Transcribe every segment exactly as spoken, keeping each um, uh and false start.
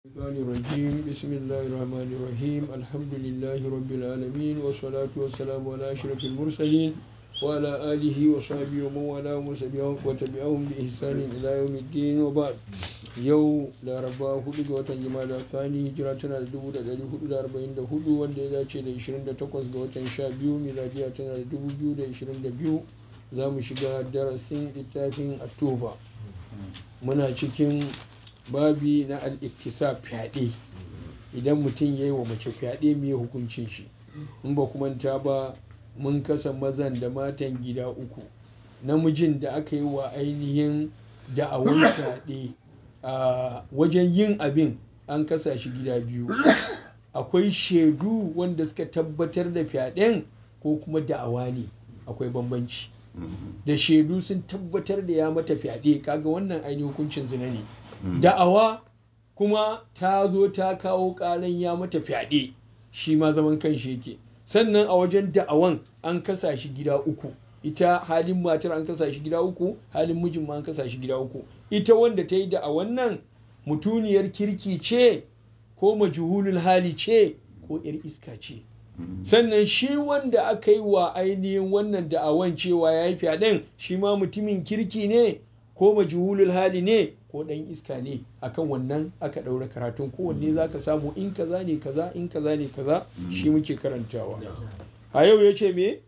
الرحمن الرجيم بسم الله الرحمن الرحيم الحمد لله رب العالمين والصلاة والسلام على أشرف المرسلين وعلى آله وصحبه ومن والاه وتبعهم بإحسان إلى يوم الدين وبعد yau laraba hudu ga watan jama'a thani hijira tana da dubu da dari hudu da arba'in da hudu wanda ya dace da ishirin da takwas ga watan sha biyu miladiya tana da dubu biyu da ishirin da biyu za mu shiga darasin littafin atoba muna cikin babi na al'iktisa fyaɗe idan mutum ya yi wa mace fyaɗe mai hukuncin shi in ba kuma ta ba mun kasa mazan da matan gida uku namijin da aka yi wa ainihin da'awar fyaɗe a wajen yin abin an kasa shi gida biyu akwai shaidu wanda suka tabbatar da fyaɗen ko kuma da'awa ne akwai bambanci da shaidu sun tabbatar da ya mata fyaɗe kaga wannan ainihin hukuncin zina ne da'awa kuma ta zo ta kawo ƙaran ya mata fyaɗe shi ma zaman kan shi yake sannan a wajen da'awan an kasa shi gida uku ita halin matar an kasa shi gida uku halin mijin ma an kasa shi gida uku ita wanda ta yi da'awan nan mutuniyar kirki ce ko majhulul hali ce ko yar iska ce sannan shi wanda aka yi wa ainihin wannan da'awan cewa ya yi fyaɗen shi ma mutumin kirki ne ko majhulul hali ne ko ɗan iska ne akan wannan aka ɗaura karatun kowanne za ka samu in kaza ne kaza in kaza ne kaza shi muke karantawa a yau ya ce me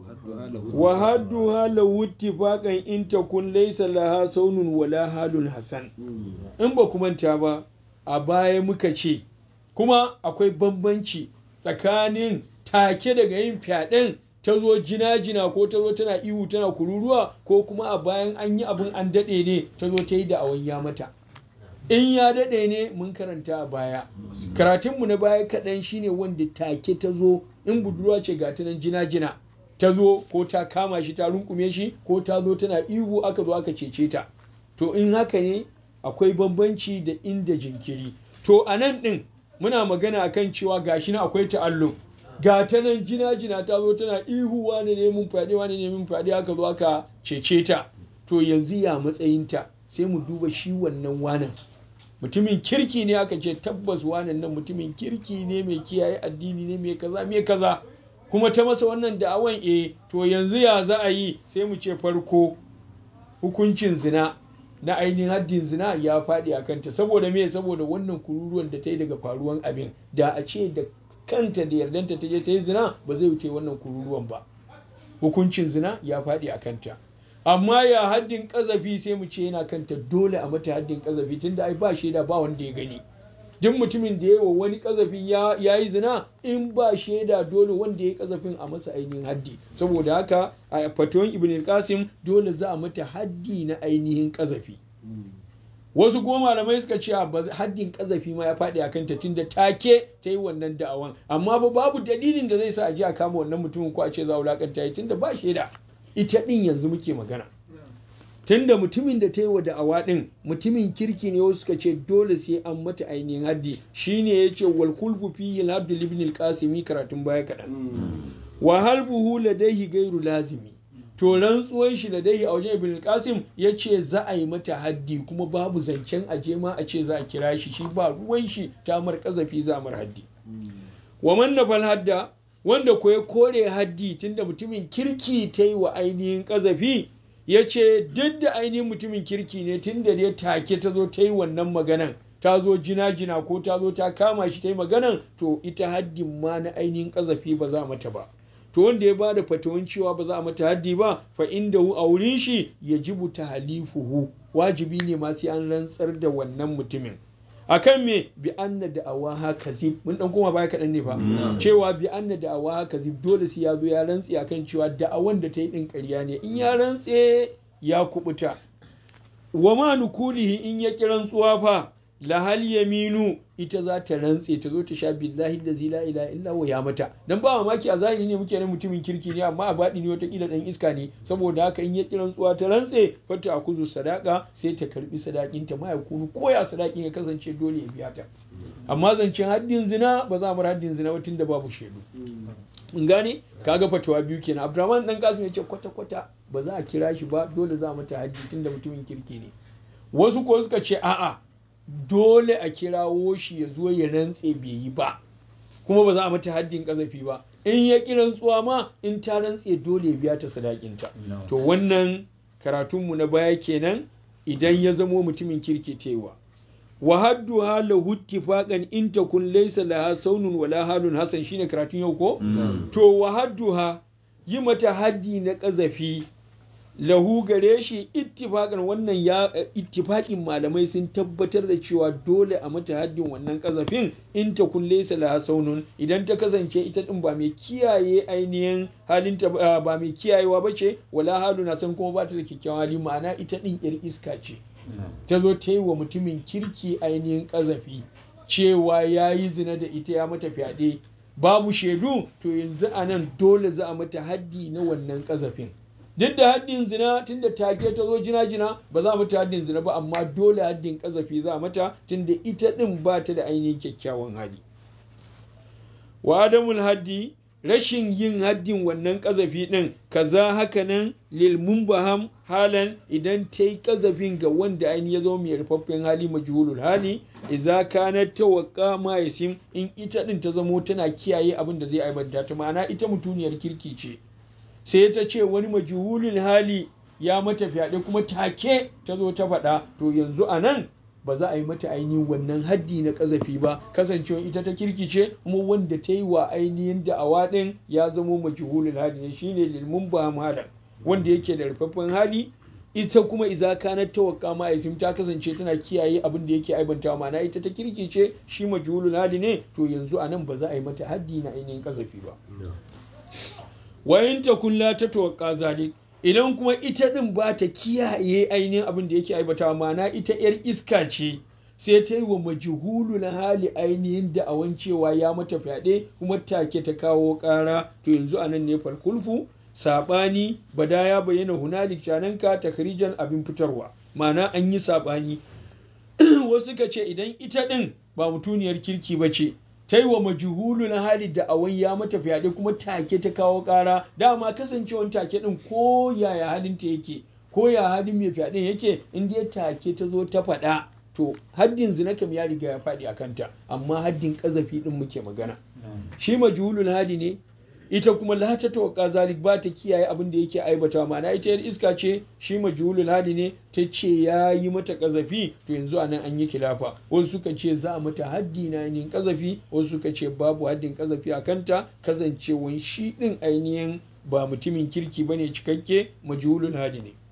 wa hadduha law ittifaqan in takun laysa laha saunun wala halun hasan in ba kuma ta ba a baya muka ce kuma akwai bambanci tsakanin take daga yin fyaɗen ta zo jina-jina ko ta zo tana ihu tana kururuwa ko kuma a bayan an yi abin an daɗe ne ta zo ta yi da'awan ya mata in ya daɗe ne mun karanta a baya karatunmu na baya kaɗan shine wanda take ta zo in budurwa ce ga ta nan jina-jina ta zo ko ta kama shi ta runkume shi ko ta zo tana ihu aka zo aka cece ta to in haka ne akwai bambanci da inda jinkiri to a nan ɗin muna magana akan cewa gashi na akwai ta'allo ga ta nan jina-jina ta zo tana ihu wane ne mun fyaɗe wane ne mun fyaɗe aka zo aka cece ta to yanzu ya matsayinta sai mu duba shi wannan wanan mutumin kirki ne aka ce tabbas wanan nan mutumin kirki ne mai kiyaye addini ne mai kaza mai kaza kuma ta masa wannan da'awan eh to yanzu ya za a yi sai mu ce farko hukuncin zina na ainihin haddin zina ya faɗi a kanta saboda me saboda wannan kururuwan da ta yi daga faruwan abin da a ce da kanta da yardanta ta je ta yi zina ba zai wuce wannan kururuwan ba hukuncin zina ya faɗi a kanta amma ya haddin ƙazafi sai mu ce yana kanta dole a mata haddin ƙazafi tunda ai ba shaida ba wanda ya gani duk mutumin da ya wa wani ƙazafin ya yi zina in ba shaida dole wanda ya yi ƙazafin a masa ainihin haddi saboda haka a fatuwan ibn qasim dole za a mata haddi na ainihin ƙazafi wasu kuma malamai suka ce haddin ƙazafi ma ya faɗi a kanta tunda take ta yi wannan da'awan amma fa babu dalilin da zai sa a ji a kama wannan mutumin ko a ce za a wulaƙanta ya tunda ba shaida ita ɗin yanzu muke magana tunda mutumin da ta yi wa da'awa ɗin mutumin kirki ne wasu suka ce dole sai an mata ainihin haddi shine ya ce wal kulfu fihi al-abdu ibn al-qasimi karatun baya kaɗan wa halbuhu ladaihi gairu lazimi to rantsuwan shi ladaihi a wajen ibn al-qasim ya ce za a yi mata haddi kuma babu zancen aje ma a ce za a kira shi shi ba ruwan shi ta mar kazafi za mar haddi wa man nafal hadda wanda ko ya kore haddi tunda mutumin kirki ta yi wa ainihin kazafi ya ce duk da ainihin mutumin kirki ne tun da ya take ta zo ta yi wannan maganan ta zo jina-jina ko ta zo ta kama shi ta yi maganan to ita haddin ma na ainihin ƙazafi ba za a mata ba to wanda ya bada fatawan cewa ba za a mata haddi ba fa inda hu a wurin shi ya jibu ta halifuhu wajibi ne ma sai an rantsar da wannan mutumin akan me bi anna da'awaha kazib mun dan koma baya kadan ne fa cewa bi anna da'awaha kazib dole sai ya zo ya rantsi akan cewa da'awan da ta yi din ƙarya ne in ya rantse ya kubuta wa ma nukulihi in ya kiran tsuwa fa la hal yaminu ita za ta rantse ta zo ta sha billahi da la ilaha illa wa ya mata dan ba mamaki a zahiri ne muke nan mutumin kirki ne amma a baɗi ne wata kila dan iska ne saboda haka in ya kiran tsuwa ta rantse fata akuzu sadaka sai ta karbi sadakin ta mai kunu koya sadakin ya kasance dole ya biya ta amma zancen haddin zina ba za mu haddin zina ba tunda babu shaidu mun gane kaga fatawa biyu kenan Abdurrahman dan Kasim ya ce kwata kwata ba za a kira shi ba dole za a mata haddi tunda mutumin kirki ne wasu ko suka ce a'a dole a kirawo shi ya zo ya rantse bai yi ba kuma ba za a mata haddin ƙazafi ba in ya ƙi rantsuwa ma in ta rantse dole ya biya ta sadakinta to wannan karatunmu na baya kenan idan ya zamo mutumin kirki tewa wa haddu lahu ittifaqan in takun laysa laha saunun wala halun hasan shine karatun yau ko to wa hadduha yi mata haddi na ƙazafi lahu gare shi ittifaqan wannan ya ittifaqin malamai sun tabbatar da cewa dole a mata haddin wannan ƙazafin in takun laysa laha saunun idan ta kasance ita din ba mai kiyaye ainihin halinta ba mai kiyayewa bace wala halun hasan kuma ba ta da kyakkyawan hali ma'ana ita din yar iska ce ta zo ta yi wa mutumin kirki ainihin ƙazafi cewa ya yi zina da ita ya mata fyaɗe babu shaidu to yanzu a nan dole za a mata haddi na wannan ƙazafin duk da haddin zina tunda take ta zo jina jina ba za a mata haddin zina ba amma dole haddin ƙazafi za a mata tunda ita ɗin ba ta da ainihin kyakkyawan hali wa adamul haddi rashin yin haddin wannan ƙazafi ɗin kaza haka nan lil mumbaham halan idan ta yi ƙazafin ga wanda ainihin ya zo mai rufaffen hali majhulul hali idza kanat tawaqqa ma yasim in ita ɗin ta zamo tana kiyaye abin da zai aibanta ta ma'ana ita mutuniyar kirki ce sai ta ce wani majhulul hali ya mata fyaɗe kuma take ta zo ta faɗa to yanzu a nan ba za a yi mata ainihin wannan haddi na ƙazafi ba kasancewa ita ta kirki ce kuma wanda ta yi wa ainihin da'awa ɗin ya zamo majhulul hali ne shine lilmun ba malam wanda yake da rufaffen hali ita kuma iza kanat tawaqqa ma isim ta kasance tana kiyaye abin da yake aibantawa ma'ana ita ta kirki ce shi majhulul hali ne to yanzu a nan ba za a yi mata haddi na ainihin ƙazafi ba wa in takun la tatawaqqa zalik idan kuma ita din ba ta kiyaye ainihin abin da yake aibatawa ma'ana ita yar iska ce sai ta yi wa majhulul hali ainihin da'awan cewa ya mata fyaɗe kuma take ta kawo ƙara to yanzu a nan ne falkulfu saɓani bada ya bayyana hunalik cananka takrijan abin fitarwa ma'ana an yi saɓani wasu ka ce idan ita ɗin ba mutuniyar kirki ba ce ta yi wa majhulul hali da awan ya mata fyaɗe kuma take ta kawo ƙara dama kasancewan take ɗin ko yaya halinta yake ko ya halin mai fyaɗen yake in dai take ta zo ta faɗa to haddin zina kam ya riga ya faɗi a kanta amma haddin ƙazafi ɗin muke magana shi majhulul hali ne ita kuma la ta tawakka zalik ba ta kiyaye abin da yake aibata ma'ana ita yar iska ce shi majhulul hali ne ta ce ya yi mata kazafi to yanzu anan an yi kilafa wasu suka ce za a mata haddi na ainihin kazafi wasu suka ce babu haddin kazafi a kanta kasancewan shi din ainihin ba mutumin kirki bane cikakke majhulul hali ne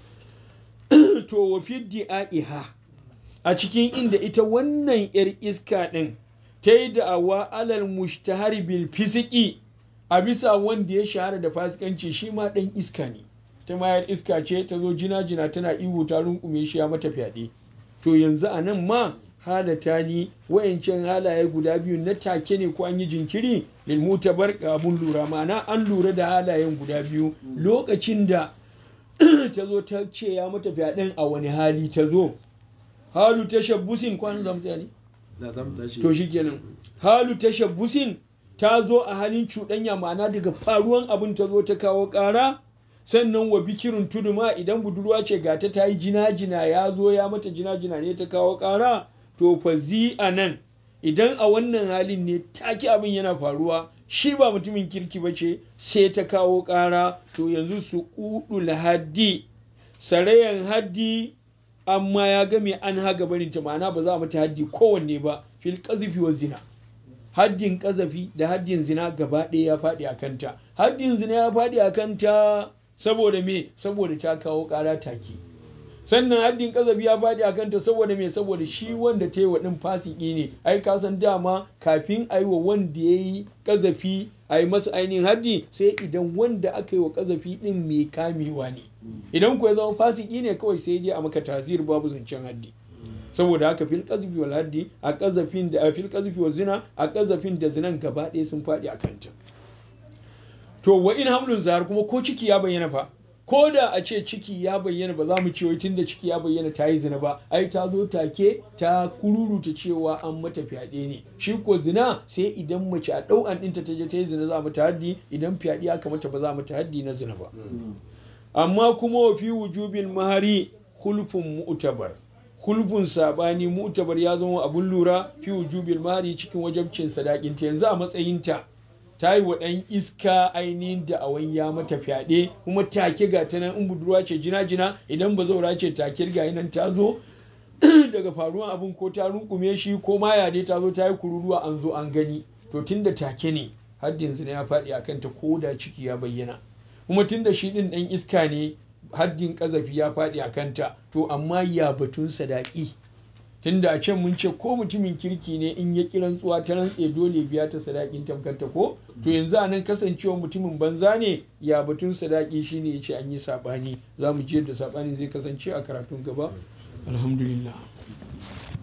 to wa fi di'aiha a cikin inda ita wannan yar iska din ta yi da'awa alal mushtahari bil fisiki a bisa wanda ya shahara da fasikanci shi ma ɗan iska ne ta mayar iska ce ta zo jina-jina tana ihu ta runkume shi ya mata fyaɗe to yanzu a nan ma halata ni wayancan halaye guda biyu na take ne ko an yi jinkiri lilmuta bar abun lura ma'ana an lura da halayen guda biyu lokacin da ta zo ta ce ya mata fyaɗen a wani hali ta zo halu tashabbusin kwanan zamu tsaya ne to shikenan halu tashabbusin ta zo a halin cuɗanya ma'ana daga faruwan abin ta zo ta kawo ƙara sannan wa bikirin tuduma idan budurwa ce ga ta ta yi jina-jina ya zo ya mata jina-jina ne ta kawo ƙara to fa zi a nan idan a wannan halin ne take abin yana faruwa shi ba mutumin kirki ba ce sai ta kawo ƙara to yanzu su ƙuɗul haddi sarayan haddi amma ya game an haga barinta ma'ana ba za a mata haddi kowanne ba fil ƙazifi wa zina haddin ƙazafi da haddin zina gaba ɗaya ya faɗi a kanta haddin zina ya faɗi a kanta saboda me saboda ta kawo ƙara take sannan haddin ƙazafi ya faɗi a kanta saboda me saboda shi wanda ta yi wa ɗin fasiki ne ai ka san dama kafin a yi wa wanda ya yi ƙazafi a yi masa ainihin haddi sai idan wanda aka yi wa ƙazafi ɗin mai kamewa ne idan ku ya zama fasiki ne kawai sai dai a maka tasiri babu zancen haddi saboda haka fil qazfi wal haddi a qazafin da fil qazfi wal zina a qazafin da zinan gaba ɗaya sun faɗi a kanta to wa in hamlun zahar kuma ko ciki ya bayyana fa ko da a ce ciki ya bayyana ba za mu ce wai tunda ciki ya bayyana ta yi zina ba ai ta zo take ta kururuta cewa an mata fyaɗe ne shi ko zina sai idan mace a ɗau'an ɗinta ta je ta yi zina za a mata haddi idan fyaɗe aka mata ba za a mata haddi na zina ba amma kuma wa fi wujubil mahari khulfun mu'tabar hulbun sabani mu'tabar ya zama abun lura fi wujubil mari cikin wajabcin sadakin ta yanzu a matsayin ta ta yi wa ɗan iska ainihin da awan ya mata fyaɗe kuma take ga ta nan in budurwa ce jina jina idan ba zaura ce take ga nan ta zo daga faruwan abun ko ta rungume shi ko ma ya dai ta zo ta yi kururuwa an zo an gani to tunda take ne haddin zina ya faɗi akan ta ko da ciki ya bayyana kuma tunda shi ɗin ɗan iska ne haddin ƙazafi ya faɗi a kanta to amma ya batun sadaki tunda a can mun ce ko mutumin kirki ne in ya kiran tsuwa ta rantse dole biya ta sadakin tamkanta ko to yanzu a nan kasancewa mutumin banza ne ya batun sadaki shine yace an yi sabani za mu ji yadda sabanin zai kasance a karatun gaba alhamdulillah